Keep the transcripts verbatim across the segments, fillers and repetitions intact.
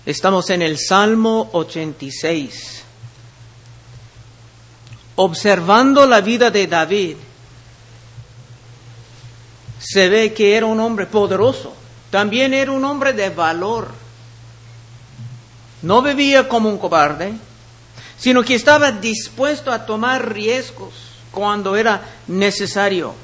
Estamos en el Salmo ochenta y seis. Observando la vida de David, se ve que era un hombre poderoso. También era un hombre de valor. No vivía como un cobarde, sino que estaba dispuesto a tomar riesgos cuando era necesario.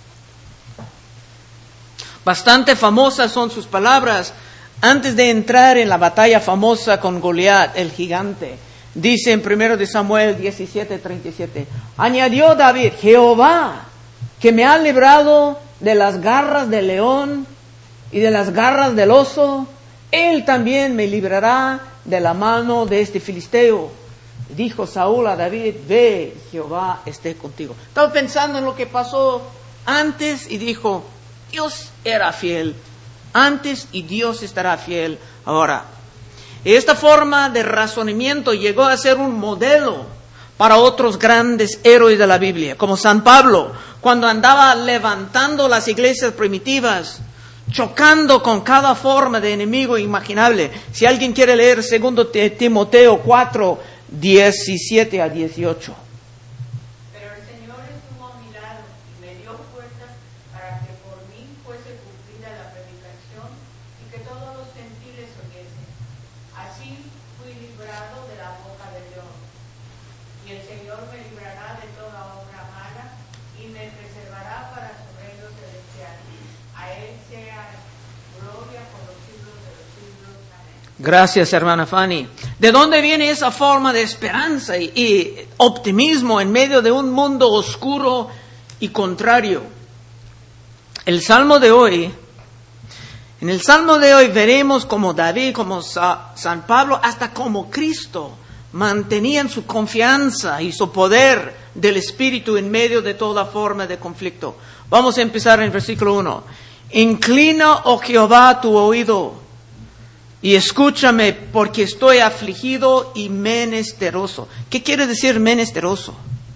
Bastante famosas son sus palabras antes de entrar en la batalla famosa con Goliat, el gigante. Dice en primero de Samuel diecisiete, treinta y siete, añadió David, Jehová, que me ha librado de las garras del león y de las garras del oso, Él también me librará de la mano de este filisteo. Dijo Saúl a David, ve, Jehová esté contigo. Estaba pensando en lo que pasó antes y dijo, Dios era fiel antes y Dios estará fiel ahora. Esta forma de razonamiento llegó a ser un modelo para otros grandes héroes de la Biblia, como San Pablo, cuando andaba levantando las iglesias primitivas, chocando con cada forma de enemigo imaginable. Si alguien quiere leer segundo Timoteo cuatro, diecisiete a dieciocho. Pero el Señor estuvo a mi lado y me dio fuerzas para que por mí fuese cumplida la predicación y que todos los gentiles oyesen. Así fui librado de la boca del león. Y el Señor me librará de toda obra mala y me preservará para su reino celestial. A Él sea gloria por los siglos de los siglos. Amén. Gracias, hermana Fanny. ¿De dónde viene esa forma de esperanza y, y optimismo en medio de un mundo oscuro y contrario? El Salmo de hoy, en el Salmo de hoy veremos como David, como Sa, San Pablo, hasta como Cristo mantenían su confianza y su poder del Espíritu en medio de toda forma de conflicto. Vamos a empezar en el versículo uno. Inclina, oh Jehová, tu oído y escúchame, porque estoy afligido y menesteroso. ¿Qué quiere decir menesteroso?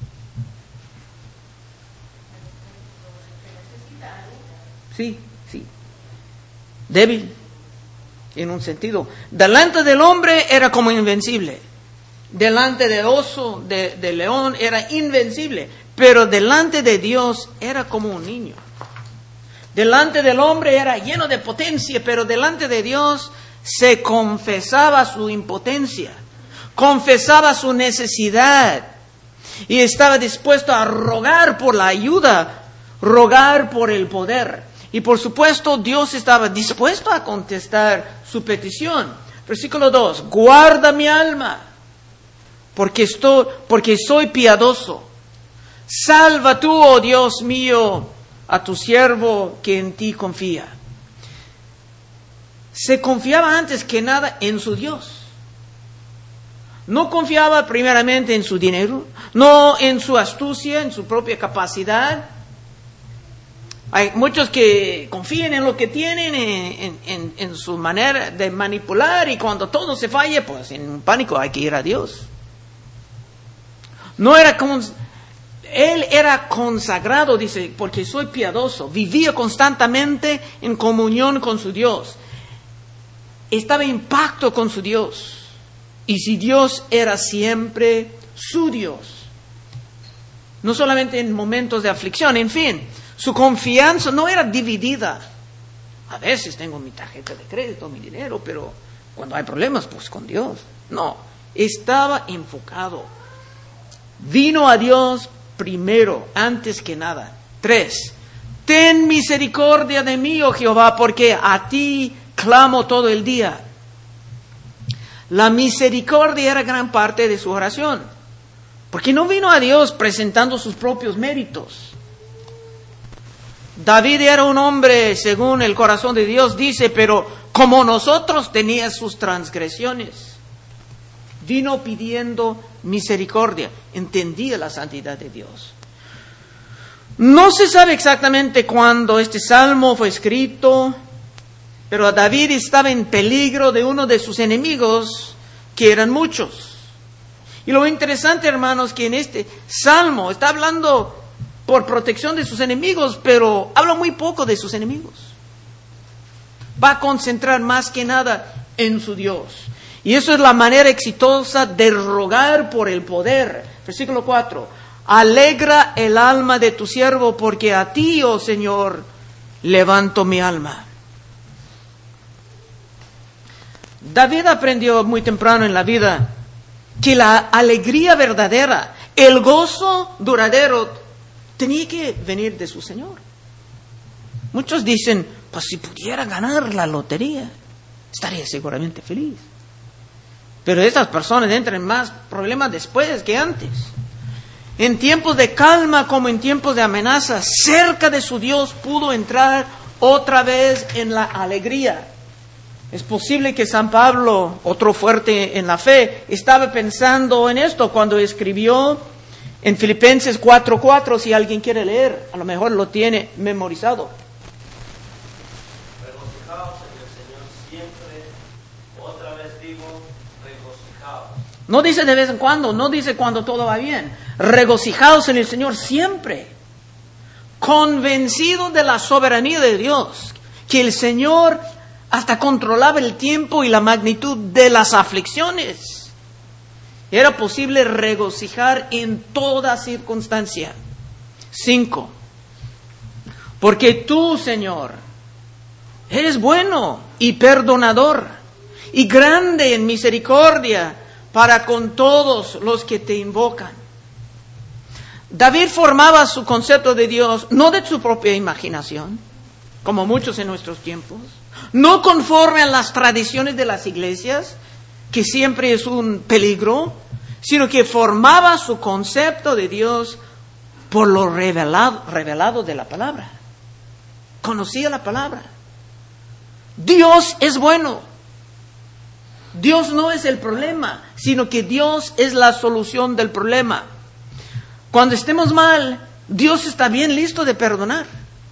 Sí, sí. Débil, en un sentido. Delante del hombre era como invencible. Delante del oso, de, del león, era invencible. Pero delante de Dios era como un niño. Delante del hombre era lleno de potencia, pero delante de Dios se confesaba su impotencia, confesaba su necesidad y estaba dispuesto a rogar por la ayuda, rogar por el poder. Y por supuesto Dios estaba dispuesto a contestar su petición. Versículo dos, guarda mi alma, porque, estoy, porque soy piadoso. Salva tú, oh Dios mío, a tu siervo que en ti confía. Se confiaba antes que nada en su Dios. No confiaba primeramente en su dinero, no en su astucia, en su propia capacidad. Hay muchos que confían en lo que tienen, en, en, en su manera de manipular, y cuando todo se falle, pues en un pánico hay que ir a Dios. No era como... Él era consagrado, dice, porque soy piadoso. Vivía constantemente en comunión con su Dios. Estaba en pacto con su Dios. Y si Dios era siempre su Dios. No solamente en momentos de aflicción, en fin. Su confianza no era dividida. A veces tengo mi tarjeta de crédito, mi dinero, pero cuando hay problemas, pues con Dios. No, estaba enfocado. Vino a Dios primero, antes que nada. Tres, ten misericordia de mí, oh Jehová, porque a ti clamo todo el día. La misericordia era gran parte de su oración, porque no vino a Dios presentando sus propios méritos. David era un hombre según el corazón de Dios, dice, pero como nosotros tenía sus transgresiones. Vino pidiendo misericordia, entendía la santidad de Dios. No se sabe exactamente cuándo este salmo fue escrito, pero David estaba en peligro de uno de sus enemigos, que eran muchos. Y lo interesante, hermanos, que en este salmo está hablando por protección de sus enemigos, pero habla muy poco de sus enemigos. Va a concentrar más que nada en su Dios. Y eso es la manera exitosa de rogar por el poder. Versículo cuatro. Alegra el alma de tu siervo, porque a ti, oh Señor, levanto mi alma. David aprendió muy temprano en la vida que la alegría verdadera, el gozo duradero, tenía que venir de su Señor. Muchos dicen, pues si pudiera ganar la lotería, estaría seguramente feliz. Pero estas personas entran en más problemas después que antes. En tiempos de calma como en tiempos de amenaza, cerca de su Dios pudo entrar otra vez en la alegría. Es posible que San Pablo, otro fuerte en la fe, estaba pensando en esto cuando escribió en Filipenses cuatro cuatro, si alguien quiere leer, a lo mejor lo tiene memorizado. Regocijaos en el Señor siempre, otra vez digo, regocijaos. No dice de vez en cuando, no dice cuando todo va bien. Regocijaos en el Señor siempre, convencidos de la soberanía de Dios, que el Señor hasta controlaba el tiempo y la magnitud de las aflicciones. Era posible regocijar en toda circunstancia. Cinco. Porque tú, Señor, eres bueno y perdonador y grande en misericordia para con todos los que te invocan. David formaba su concepto de Dios no de su propia imaginación, como muchos en nuestros tiempos, no conforme a las tradiciones de las iglesias, que siempre es un peligro, sino que formaba su concepto de Dios por lo revelado, revelado de la palabra. Conocía la palabra. Dios es bueno. Dios no es el problema, sino que Dios es la solución del problema. Cuando estemos mal, Dios está bien listo de perdonar.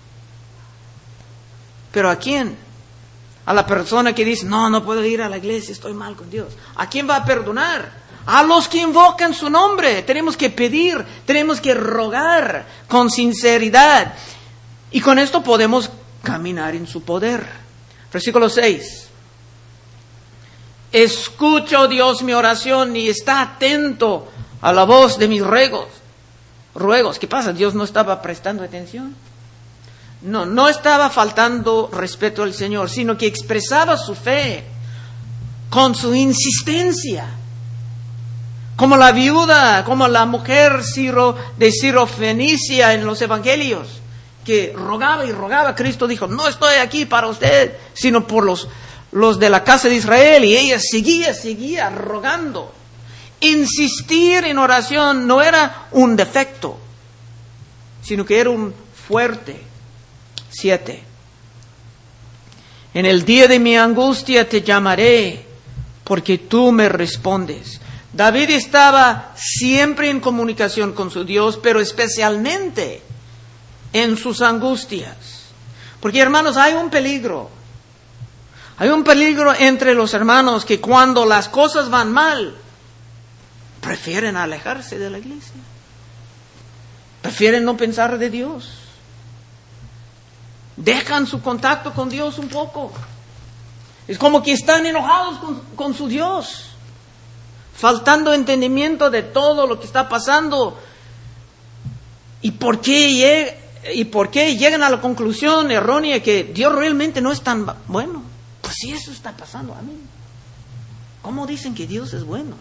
¿Pero a quién? A la persona que dice, no, no puedo ir a la iglesia, estoy mal con Dios. ¿A quién va a perdonar? A los que invocan su nombre. Tenemos que pedir, tenemos que rogar con sinceridad. Y con esto podemos caminar en su poder. Versículo seis. Escucha, oh Dios, mi oración y está atento a la voz de mis ruegos. Ruegos, ¿qué pasa? Dios no estaba prestando atención. No, no estaba faltando respeto al Señor, sino que expresaba su fe con su insistencia. Como la viuda, como la mujer Ciro, de Sirofenicia en los evangelios, que rogaba y rogaba. Cristo dijo, no estoy aquí para usted, sino por los, los de la casa de Israel. Y ella seguía, seguía rogando. Insistir en oración no era un defecto, sino que era un fuerte. Siete. En el día de mi angustia te llamaré, porque tú me respondes. David estaba siempre en comunicación con su Dios, pero especialmente en sus angustias. Porque, hermanos, hay un peligro. Hay un peligro entre los hermanos que cuando las cosas van mal, prefieren alejarse de la iglesia. Prefieren no pensar de Dios. Dejan su contacto con Dios un poco. Es como que están enojados con, con su Dios, faltando entendimiento de todo lo que está pasando. ¿Y por qué, y por qué llegan a la conclusión errónea que Dios realmente no es tan bueno? Pues si eso está pasando a mí. ¿Cómo dicen que Dios es bueno?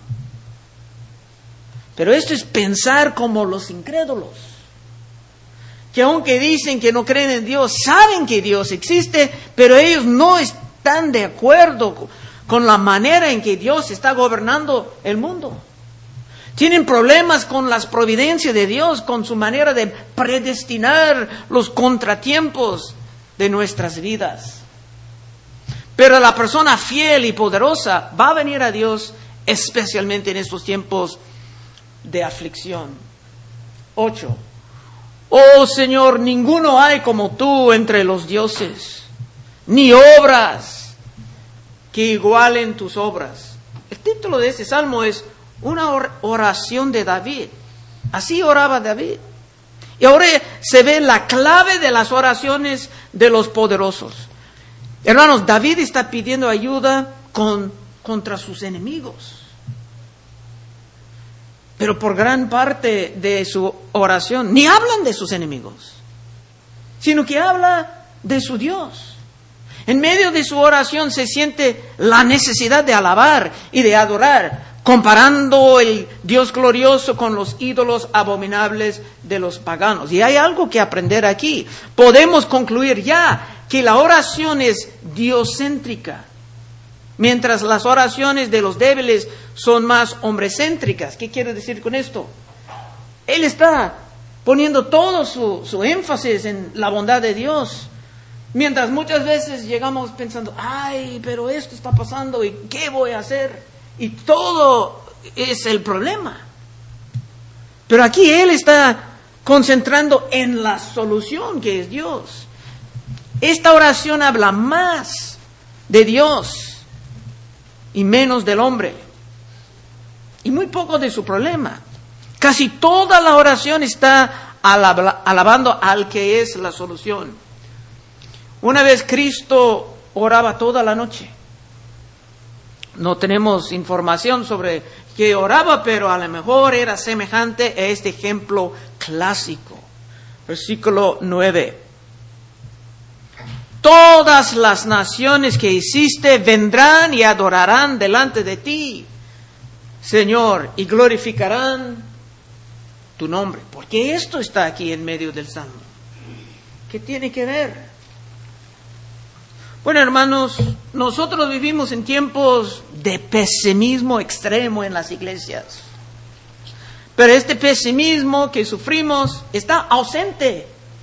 Pero esto es pensar como los incrédulos, que aunque dicen que no creen en Dios, saben que Dios existe, pero ellos no están de acuerdo con la manera en que Dios está gobernando el mundo. Tienen problemas con las providencias de Dios, con su manera de predestinar los contratiempos de nuestras vidas. Pero la persona fiel y poderosa va a venir a Dios, especialmente en estos tiempos de aflicción. Ocho. Oh Señor, ninguno hay como tú entre los dioses, ni obras que igualen tus obras. El título de este salmo es una oración de David. Así oraba David. Y ahora se ve la clave de las oraciones de los poderosos. Hermanos, David está pidiendo ayuda con contra sus enemigos. Pero por gran parte de su oración ni hablan de sus enemigos, sino que habla de su Dios. En medio de su oración se siente la necesidad de alabar y de adorar, comparando el Dios glorioso con los ídolos abominables de los paganos. Y hay algo que aprender aquí. Podemos concluir ya que la oración es diocéntrica, mientras las oraciones de los débiles son más hombrecéntricas. ¿Qué quiere decir con esto? Él está poniendo todo su, su énfasis en la bondad de Dios, mientras muchas veces llegamos pensando, ay, pero esto está pasando y ¿qué voy a hacer? Y todo es el problema. Pero aquí Él está concentrando en la solución, que es Dios. Esta oración habla más de Dios y menos del hombre, y muy poco de su problema. Casi toda la oración está alab- alabando al que es la solución. Una vez Cristo oraba toda la noche. No tenemos información sobre qué oraba, pero a lo mejor era semejante a este ejemplo clásico. Versículo nueve. Todas las naciones que hiciste vendrán y adorarán delante de ti, Señor, y glorificarán tu nombre. Porque esto está aquí en medio del Salmo. ¿Qué tiene que ver? Bueno, hermanos, nosotros vivimos en tiempos de pesimismo extremo en las iglesias. Pero este pesimismo que sufrimos está ausente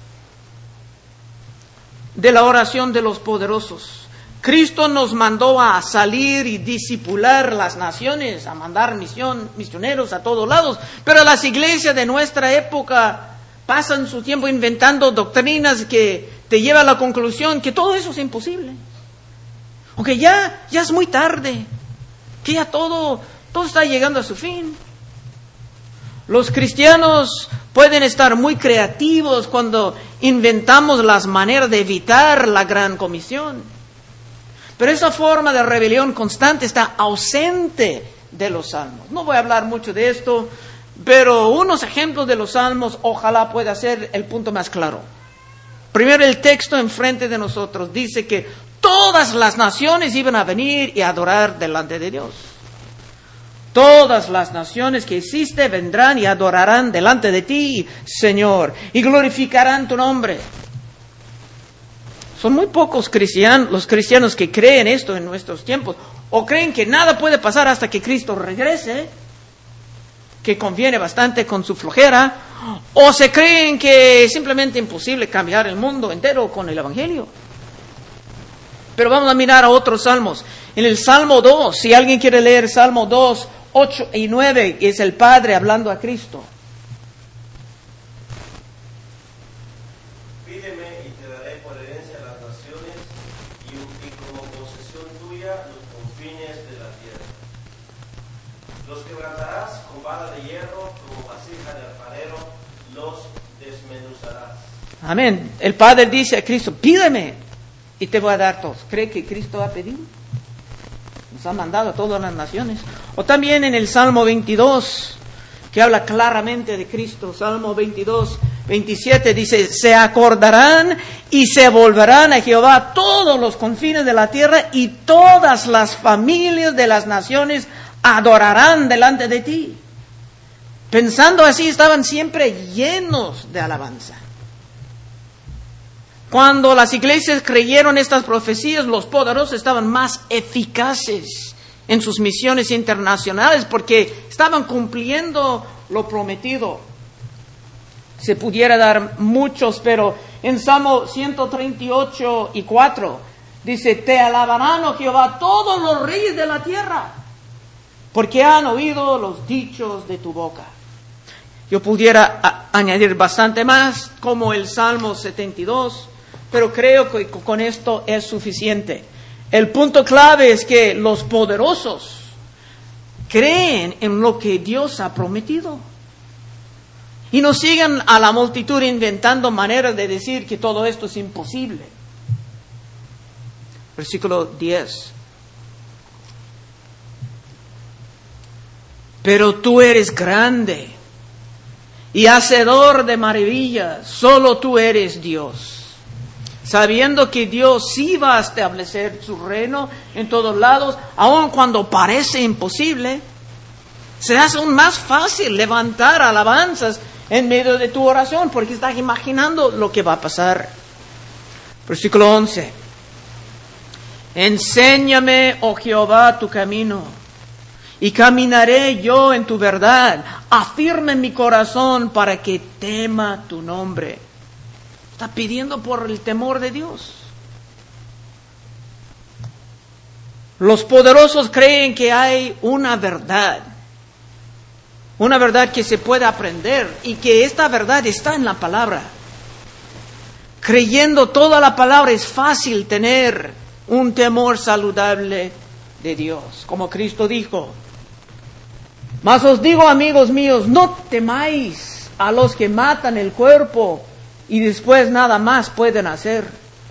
de la oración de los poderosos. Cristo nos mandó a salir y discipular las naciones, a mandar misión, misioneros a todos lados. Pero las iglesias de nuestra época pasan su tiempo inventando doctrinas que te llevan a la conclusión que todo eso es imposible. O que ya, ya es muy tarde, que ya todo, todo está llegando a su fin. Los cristianos pueden estar muy creativos cuando inventamos las maneras de evitar la gran comisión. Pero esa forma de rebelión constante está ausente de los salmos. No voy a hablar mucho de esto, pero unos ejemplos de los salmos ojalá pueda ser el punto más claro. Primero, el texto enfrente de nosotros dice que todas las naciones iban a venir y adorar delante de Dios. Todas las naciones que hiciste vendrán y adorarán delante de ti, Señor, y glorificarán tu nombre. Son muy pocos cristianos, los cristianos que creen esto en nuestros tiempos, o creen que nada puede pasar hasta que Cristo regrese, que conviene bastante con su flojera, o se creen que es simplemente imposible cambiar el mundo entero con el Evangelio. Pero vamos a mirar a otros salmos. En el Salmo dos, si alguien quiere leer Salmo dos, ocho y nueve, es el Padre hablando a Cristo. Pídeme y te daré por herencia las naciones y, y como posesión tuya los confines de la tierra. Los quebrantarás con vara de hierro, como vasija de alfarero, los desmenuzarás. Amén. El Padre dice a Cristo, pídeme y te voy a dar todos. ¿Cree que Cristo ha pedido? Nos ha mandado a todas las naciones. O también en el Salmo veintidós, que habla claramente de Cristo. Salmo veintidós, veintisiete dice, se acordarán y se volverán a Jehová todos los confines de la tierra y todas las familias de las naciones adorarán delante de ti. Pensando así, estaban siempre llenos de alabanza. Cuando las iglesias creyeron estas profecías, los poderosos estaban más eficaces en sus misiones internacionales porque estaban cumpliendo lo prometido. Se pudiera dar muchos, pero en Salmo ciento treinta y ocho y cuatro dice, te alabarán, oh Jehová, todos los reyes de la tierra, porque han oído los dichos de tu boca. Yo pudiera a- añadir bastante más, como el Salmo setenta y dos, pero creo que con esto es suficiente. El punto clave es que los poderosos creen en lo que Dios ha prometido. Y no sigan a la multitud inventando maneras de decir que todo esto es imposible. Versículo diez. Pero tú eres grande y hacedor de maravillas, solo tú eres Dios. Sabiendo que Dios sí va a establecer su reino en todos lados, aun cuando parece imposible, se hace aún más fácil levantar alabanzas en medio de tu oración, porque estás imaginando lo que va a pasar. Versículo once. Enséñame, oh Jehová, tu camino, y caminaré yo en tu verdad. Afirma en mi corazón para que tema tu nombre. Está pidiendo por el temor de Dios. Los poderosos creen que hay una verdad. Una verdad que se puede aprender y que esta verdad está en la palabra. Creyendo toda la palabra es fácil tener un temor saludable de Dios. Como Cristo dijo, mas os digo, amigos míos, no temáis a los que matan el cuerpo y después nada más pueden hacer.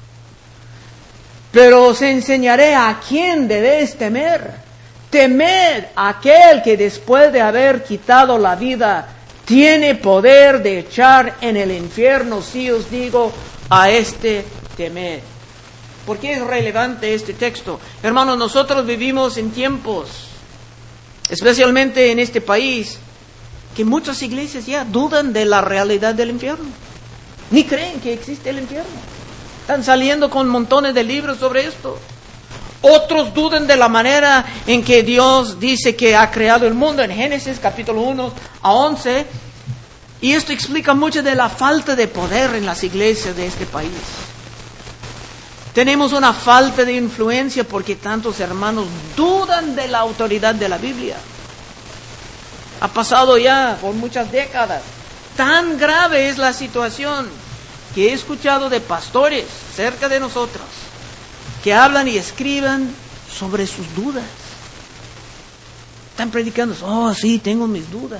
Pero os enseñaré a quién debéis temer. Temed a aquel que después de haber quitado la vida tiene poder de echar en el infierno. Si os digo, a este temed. ¿Por qué es relevante este texto? Hermanos, nosotros vivimos en tiempos, especialmente en este país, que muchas iglesias ya dudan de la realidad del infierno. Ni creen que existe el infierno. Están saliendo con montones de libros sobre esto. Otros dudan de la manera en que Dios dice que ha creado el mundo en Génesis capítulo uno a once. Y esto explica mucho de la falta de poder en las iglesias de este país. Tenemos una falta de influencia porque tantos hermanos dudan de la autoridad de la Biblia. Ha pasado ya por muchas décadas. Tan grave es la situación que he escuchado de pastores cerca de nosotros que hablan y escriban sobre sus dudas. Están predicando, oh sí, tengo mis dudas.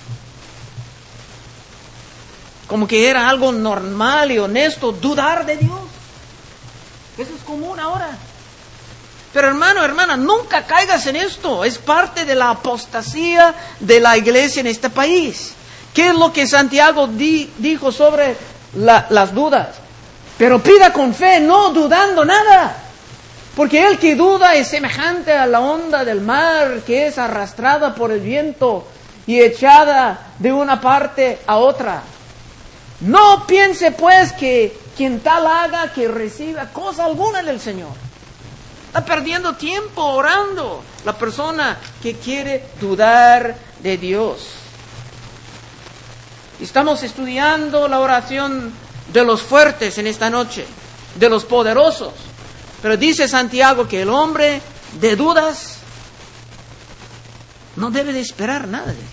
Como que era algo normal y honesto dudar de Dios. Eso es común ahora. Pero hermano, hermana, nunca caigas en esto. Es parte de la apostasía de la iglesia en este país. ¿Qué es lo que Santiago di, dijo sobre la, las dudas? Pero pida con fe, no dudando nada. Porque el que duda es semejante a la onda del mar que es arrastrada por el viento y echada de una parte a otra. No piense pues que quien tal haga que reciba cosa alguna del Señor. Está perdiendo tiempo orando la persona que quiere dudar de Dios. Estamos estudiando la oración de los fuertes en esta noche, de los poderosos. Pero dice Santiago que el hombre de dudas no debe de esperar nada de Dios.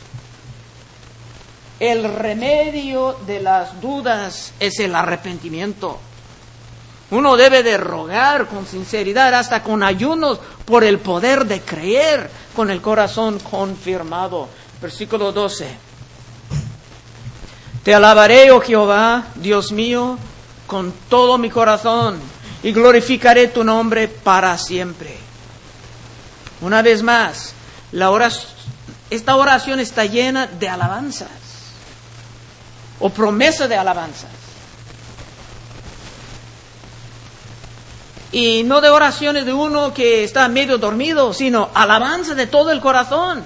El remedio de las dudas es el arrepentimiento. Uno debe de rogar con sinceridad, hasta con ayunos, por el poder de creer con el corazón confirmado. Versículo doce. Te alabaré, oh Jehová, Dios mío, con todo mi corazón, y glorificaré tu nombre para siempre. Una vez más, la oración, esta oración está llena de alabanzas, o promesa de alabanzas. Y no de oraciones de uno que está medio dormido, sino alabanza de todo el corazón.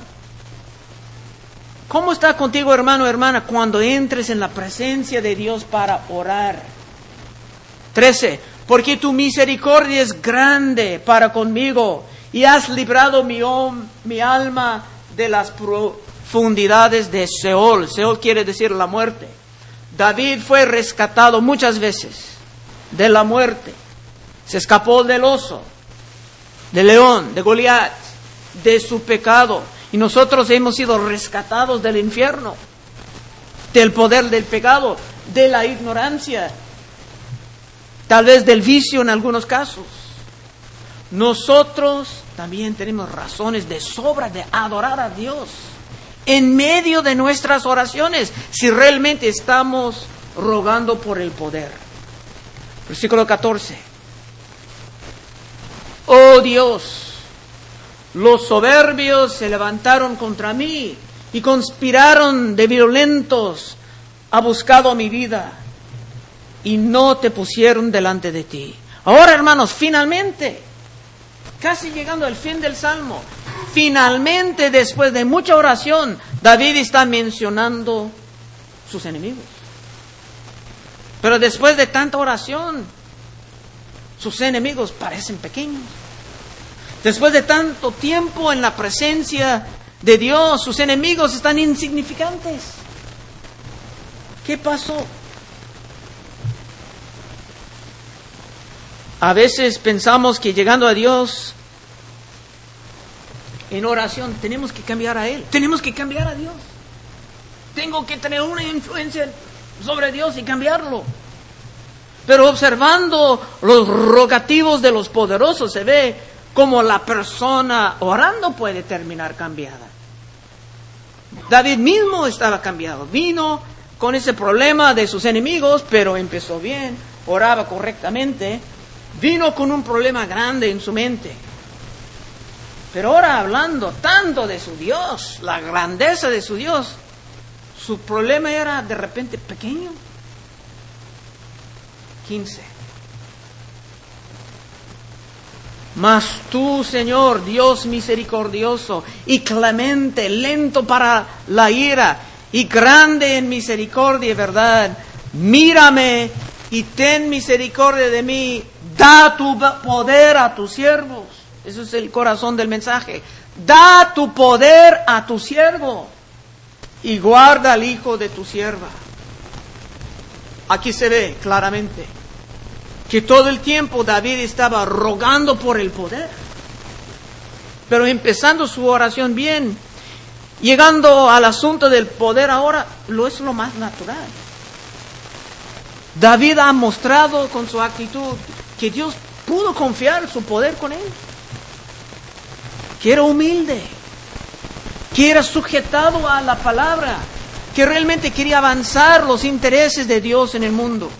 ¿Cómo está contigo, hermano, hermana, cuando entres en la presencia de Dios para orar? trece. Porque tu misericordia es grande para conmigo y has librado mi, mi alma de las profundidades de Seol. Seol quiere decir la muerte. David fue rescatado muchas veces de la muerte. Se escapó del oso, del león, de Goliat, de su pecado. Y nosotros hemos sido rescatados del infierno, del poder del pecado, de la ignorancia, tal vez del vicio en algunos casos. Nosotros también tenemos razones de sobra de adorar a Dios en medio de nuestras oraciones, si realmente estamos rogando por el poder. Versículo catorce. Oh Dios, Los soberbios se levantaron contra mí y conspiraron de violentos, ha buscado mi vida y no te pusieron delante de ti. Ahora, hermanos, finalmente, casi llegando al fin del Salmo, finalmente, después de mucha oración, David está mencionando sus enemigos. Pero después de tanta oración, sus enemigos parecen pequeños. Después de tanto tiempo en la presencia de Dios, sus enemigos están insignificantes. ¿Qué pasó? A veces pensamos que llegando a Dios en oración tenemos que cambiar a Él, tenemos que cambiar a Dios. Tengo que tener una influencia sobre Dios y cambiarlo. Pero observando los rogativos de los poderosos se ve cómo la persona orando puede terminar cambiada. David mismo estaba cambiado, vino con ese problema de sus enemigos, pero empezó bien, oraba correctamente, vino con un problema grande en su mente. Pero ahora hablando tanto de su Dios, la grandeza de su Dios, su problema era de repente pequeño. quince. Mas tú, Señor, Dios misericordioso y clemente, lento para la ira y grande en misericordia y verdad, mírame y ten misericordia de mí, da tu poder a tus siervos. Ese es el corazón del mensaje. Da tu poder a tu siervo y guarda al hijo de tu sierva. Aquí se ve claramente que todo el tiempo David estaba rogando por el poder, pero empezando su oración bien, llegando al asunto del poder ahora, lo es lo más natural. David ha mostrado con su actitud que Dios pudo confiar su poder con él, que era humilde, que era sujetado a la palabra, que realmente quería avanzar los intereses de Dios en el mundo.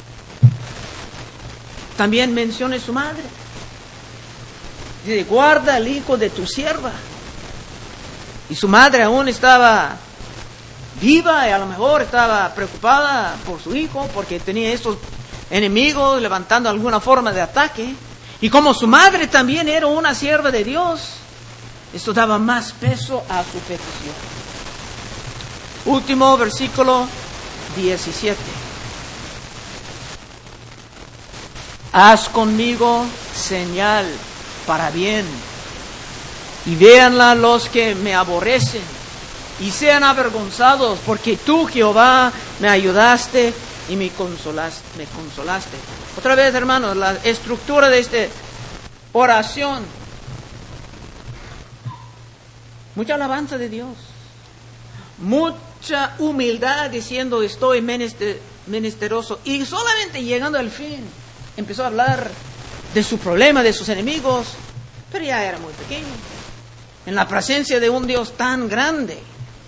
También menciona su madre. Dice, guarda al hijo de tu sierva. Y su madre aún estaba viva y a lo mejor estaba preocupada por su hijo porque tenía estos enemigos levantando alguna forma de ataque. Y como su madre también era una sierva de Dios, esto daba más peso a su petición. Último versículo diecisiete. Haz conmigo señal para bien, y véanla los que me aborrecen, y sean avergonzados, porque tú, Jehová, me ayudaste y me consolaste. Me consolaste. Otra vez, hermanos, la estructura de esta oración. Mucha alabanza de Dios, mucha humildad diciendo estoy menester, menesteroso, y solamente llegando al fin empezó a hablar de su problema, de sus enemigos, pero ya era muy pequeño, en la presencia de un Dios tan grande.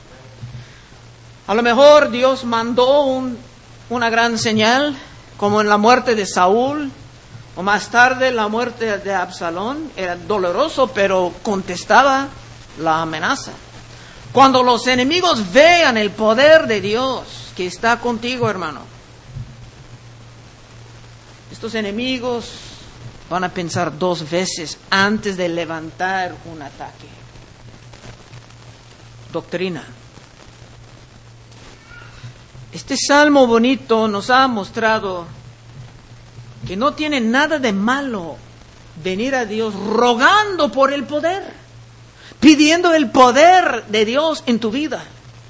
A lo mejor Dios mandó un, una gran señal, como en la muerte de Saúl, o más tarde la muerte de Absalón. Era doloroso, pero contestaba la amenaza. Cuando los enemigos vean el poder de Dios que está contigo, hermano, estos enemigos van a pensar dos veces antes de levantar un ataque. Doctrina. Este salmo bonito nos ha mostrado que no tiene nada de malo venir a Dios rogando por el poder, pidiendo el poder de Dios en tu vida,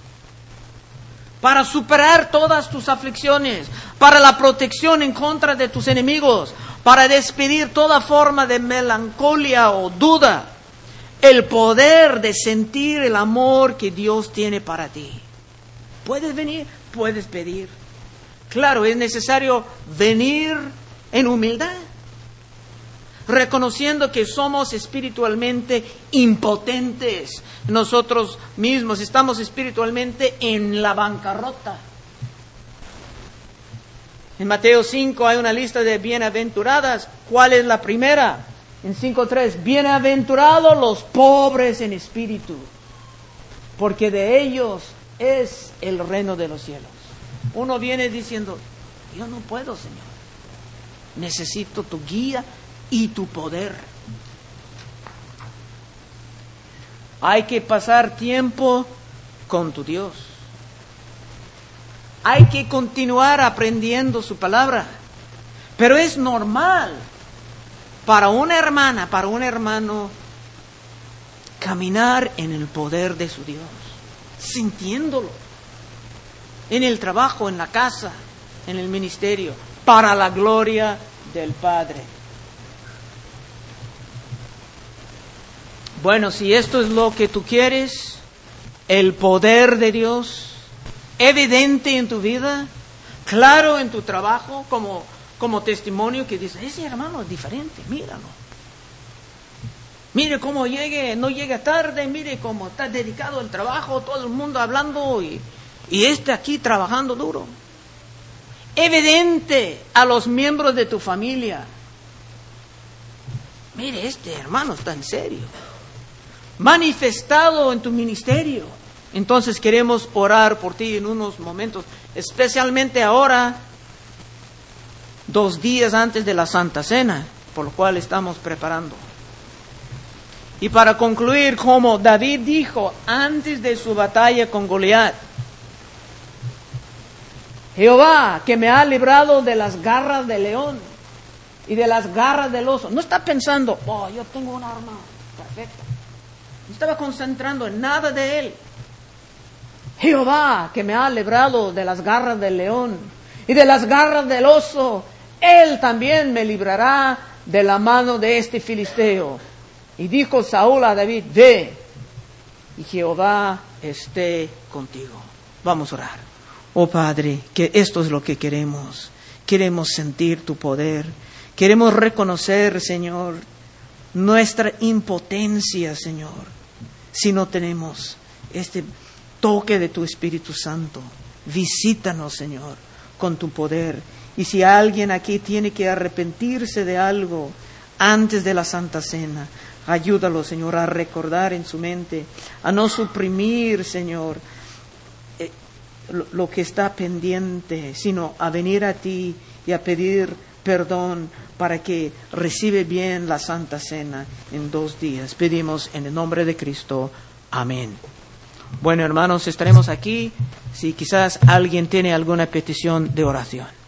para superar todas tus aflicciones, para la protección en contra de tus enemigos, para despedir toda forma de melancolía o duda, el poder de sentir el amor que Dios tiene para ti. Puedes venir, puedes pedir. Claro, es necesario venir en humildad, reconociendo que somos espiritualmente impotentes. Nosotros mismos estamos espiritualmente en la bancarrota. En Mateo cinco hay una lista de bienaventuradas. ¿Cuál es la primera? en cinco tres, bienaventurados los pobres en espíritu, porque de ellos es el reino de los cielos. Uno viene diciendo, yo no puedo, Señor. Necesito tu guía y tu poder. Hay que pasar tiempo con tu Dios. Hay que continuar aprendiendo su palabra. Pero es normal para una hermana, para un hermano, caminar en el poder de su Dios, sintiéndolo, en el trabajo, en la casa, en el ministerio, para la gloria del Padre. Bueno, si esto es lo que tú quieres, el poder de Dios, evidente en tu vida, claro en tu trabajo, como, como testimonio que dice, ese hermano es diferente, míralo. Mire cómo llegue, no llega tarde, mire cómo está dedicado al trabajo, todo el mundo hablando y, y este aquí trabajando duro. Evidente a los miembros de tu familia. Mire, este hermano está en serio. Manifestado en tu ministerio. Entonces queremos orar por ti en unos momentos, especialmente ahora, dos días antes de la Santa Cena, por lo cual estamos preparando. Y para concluir, como David dijo antes de su batalla con Goliat, Jehová, que me ha librado de las garras del león y de las garras del oso. No está pensando, oh, yo tengo un arma perfecta. No estaba concentrando en nada de él. Jehová, que me ha librado de las garras del león y de las garras del oso, él también me librará de la mano de este filisteo. Y dijo Saúl a David, ve, y Jehová esté contigo. Vamos a orar. Oh Padre, que esto es lo que queremos. Queremos sentir tu poder. Queremos reconocer, Señor, nuestra impotencia, Señor, si no tenemos este toque de tu Espíritu Santo. Visítanos, Señor, con tu poder. Y si alguien aquí tiene que arrepentirse de algo antes de la Santa Cena, ayúdalo, Señor, a recordar en su mente, a no suprimir, Señor, eh, lo, lo que está pendiente, sino a venir a ti y a pedir perdón para que reciba bien la Santa Cena en dos días. Pedimos en el nombre de Cristo. Amén. Bueno, hermanos, estaremos aquí si quizás alguien tiene alguna petición de oración.